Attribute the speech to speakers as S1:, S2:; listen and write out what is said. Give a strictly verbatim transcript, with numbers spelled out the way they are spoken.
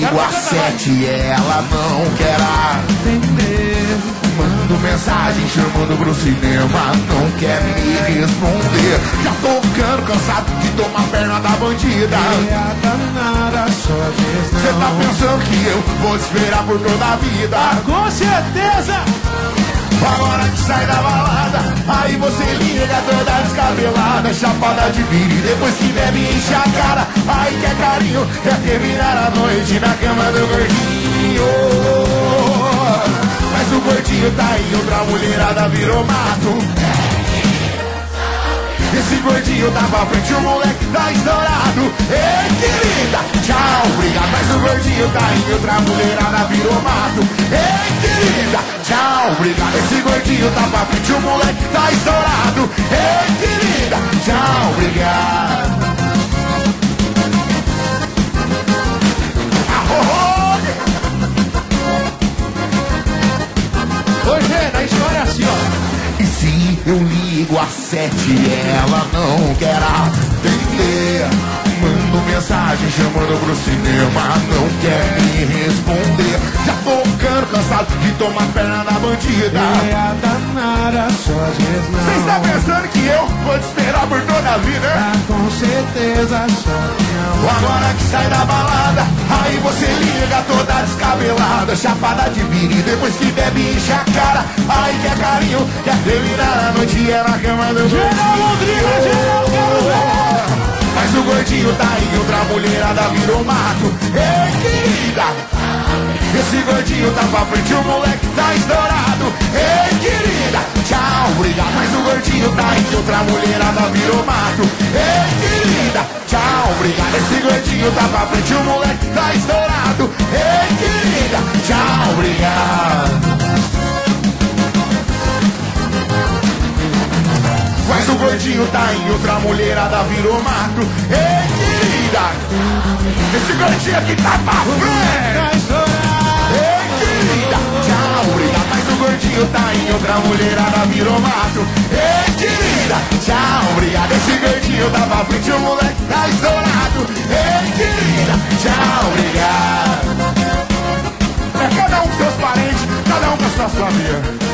S1: ligo às sete e ela não quer atender. Mando mensagem chamando pro cinema, não quer me responder. Já tô ficando cansado de tomar perna da bandida. Cê tá pensando que eu vou te esperar por toda a vida?
S2: Ah, com certeza!
S1: Agora que sai da balada, aí você liga toda descabelada, chapada de vira e depois que bebe enche a cara. Aí quer carinho, quer terminar a noite na cama do gordinho. Mas o gordinho tá em outra mulherada, virou mato. Esse gordinho tá pra frente, o moleque tá estourado. Ei, querida, tchau, obrigado. Mas o gordinho tá em outra mulherada, virou mato. Ei, querida, tchau, obrigado. Esse gordinho tá pra frente, o moleque tá estourado. Ei, querida, tchau, obrigado.
S2: Hoje é, na história é assim, ó.
S1: E se eu ligo às sete e ela não quer atender? Mando mensagem chamando pro cinema, não quer me responder. Já tô ficando cansado de tomar perna na bandida.
S2: É a danada, só diz não.
S1: Cê está pensando que eu vou te esperar por toda a vida?
S2: Ah, com certeza, só não.
S1: Agora que sai da balada, aí você liga toda descabelada, chapada de vira e depois que bebe enche a cara. Aí quer carinho, quer terminar a noite é na cama do
S2: Geral Londrina, geral, quero ver.
S1: Mas o gordinho tá em outra mulherada, virou mato. Ei, querida, esse gordinho tá pra frente, o moleque tá estourado. Ei, querida, tchau, obrigado. Mas o gordinho tá em outra mulherada, virou mato. Ei, querida, tchau, obrigado. Esse gordinho tá pra frente, o moleque tá estourado. Ei, querida, tchau, obrigado. Mas o gordinho tá em outra mulherada, virou mato. Ei, querida, esse gordinho aqui tá pra frente. Ei, querida, tchau, obrigado. Mas o gordinho tá em outra mulherada, virou mato. Ei, querida, tchau, obrigado. Esse gordinho tá pra frente, o moleque tá estourado. Ei, querida, tchau, obrigado. É cada um com seus parentes, cada um com a sua família.